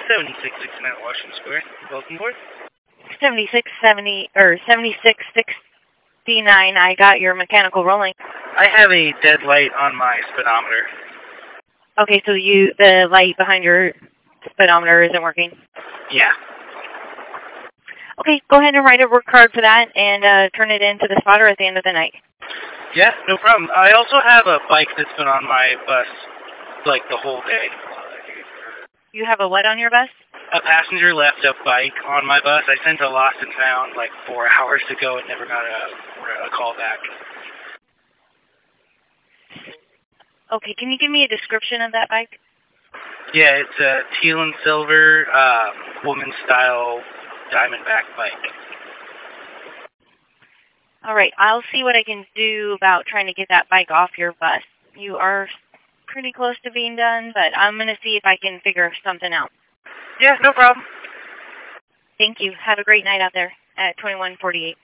7669 Washington Square. Welcome aboard. 7670 or 7669. I got your mechanical rolling. I have a dead light on my speedometer. Okay, so the light behind your speedometer isn't working? Yeah. Okay, go ahead and write a work card for that and turn it into the spotter at the end of the night. Yeah, no problem. I also have a bike that's been on my bus, like, the whole day. You have a what on your bus? A passenger left a bike on my bus. I sent a lost and found like 4 hours ago and never got a call back. Okay, can you give me a description of that bike? Yeah, it's a teal and silver, woman-style diamondback bike. All right, I'll see what I can do about trying to get that bike off your bus. You are pretty close to being done, but I'm going to see if I can figure something out. Yeah, no problem. Thank you. Have a great night out there at 2148.